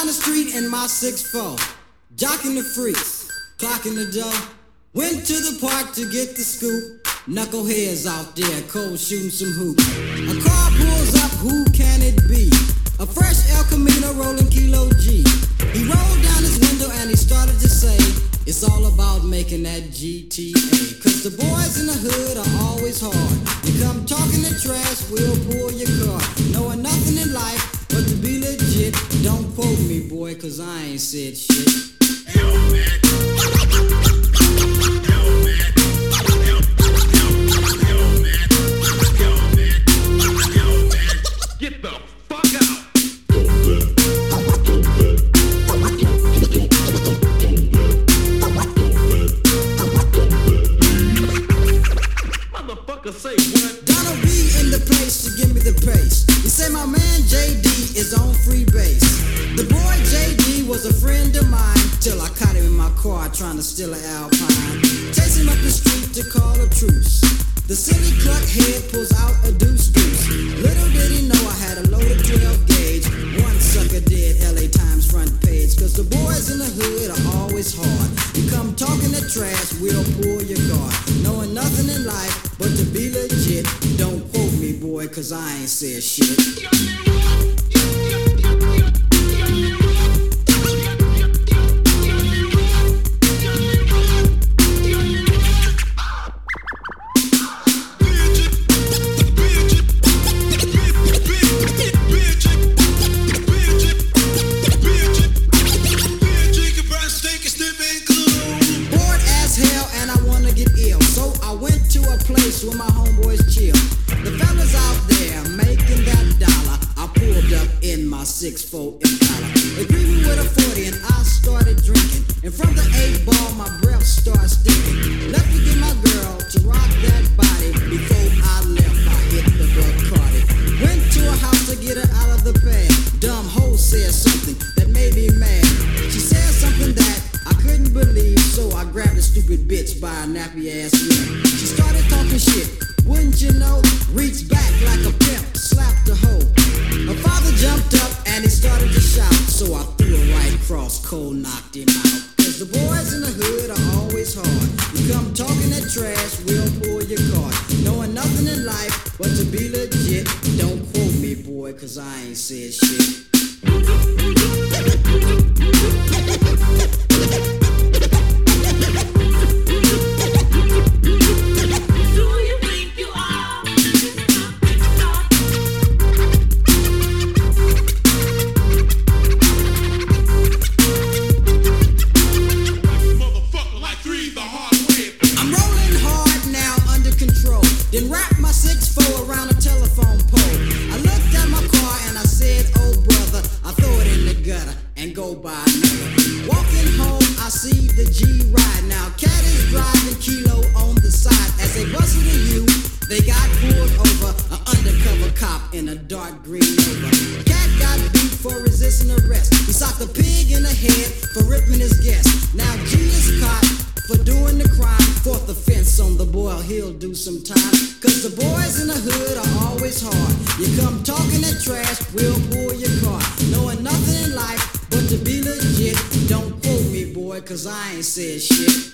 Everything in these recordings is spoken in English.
down the street in my 6'4", jocking the freaks, clocking the dough. Went to the park to get the scoop. Knuckleheads out there, cold shooting some hoops. A car pulls up, who can it be? A fresh El Camino rolling Kilo G. He rolled down his window and he started to say, it's all about making that GTA. Cause the boys in the hood are always hard. You come talking the trash, we'll pull your car. Knowing nothing in life but to be legit. Don't quote me, boy, cause I ain't said shit. Yo, man. Get the fuck out! Motherfucker say what? Donald B in the place to give me the pace. He say my man JD is on free base. The boy JD was a friend of mine till I caught him in my car trying to steal an Alpine. Chase him up the street to call a truce. The silly cluck head pulls out a deuce. Little did he know I had a loaded 12 gauge. One sucker did LA Times front page. Cause the boys in the hood are always hard. You come talking the trash, we'll pull your guard. Knowing nothing in life but to be legit. Don't quote me, boy, cause I ain't said shit. Place where my homeboys chill. The fellas out there making that dollar. I pulled up in my 6'4" Impala. They greeted me with a 40 and I started drinking. And from the 8-ball my breath started stinking. Left to get my girl to rock that body. Before I left I hit the Bacardi. Went to her house to get her out of the bed. Dumb hoe said something that made me mad. She said something that I couldn't believe. So I grabbed the stupid bitch by her nappy ass neck. She started talking shit, wouldn't you know? Reached back like a pimp, slapped the hoe. Her father jumped up and he started to shout. So I threw her right across, cold knocked him out. Cause the boys in the hood are always hard. You come talking that trash, we'll pull your card. Knowing nothing in life but to be legit. Don't quote me, boy, cause I ain't said shit. Then wrapped my 6'4" around a telephone pole. I looked at my car and I said, oh brother, I throw it in the gutter and go buy another. Walking home, I see the G ride. Now Cat is driving Kilo on the side. As they busted a U, they got pulled over. An undercover cop in a dark green Nova. Cat got beat for resisting arrest. He socked a pig in the head for ripping his guest. Now G is caught for doing the crime. Fourth offense on the boy, he'll do some time. Cause the boys in the hood are always hard. You come talking that trash, we'll pull your car. Knowing nothing in life but to be legit. Don't quote me, boy, cause I ain't said shit.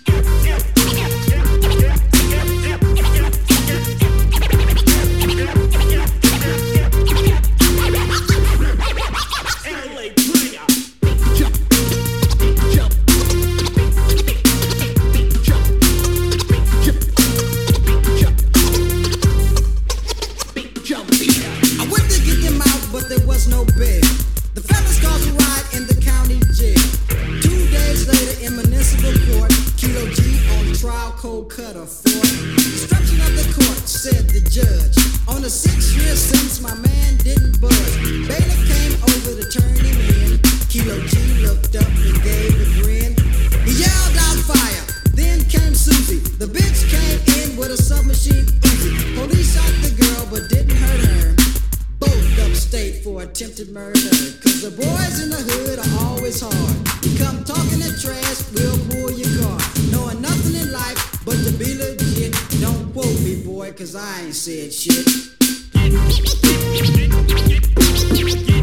No bail. The fellas caused a riot in the county jail. 2 days later in municipal court, Kilo G on trial, cold cutter for destruction of the court, said the judge. On a 6-year sentence, my man didn't budge. Bailiff came over to turn him in. Kilo G looked up and gave a grin. He yelled out fire. Then came Susie. The bitch came in with a submachine Uzi. Police shot the girl but didn't hurt her. Both upstate for attempted murder. Cause the boys in the hood are always hard. You come talking that trash, we'll pull your car. Knowing nothing in life but to be legit. Don't quote me, boy, cause I ain't said shit.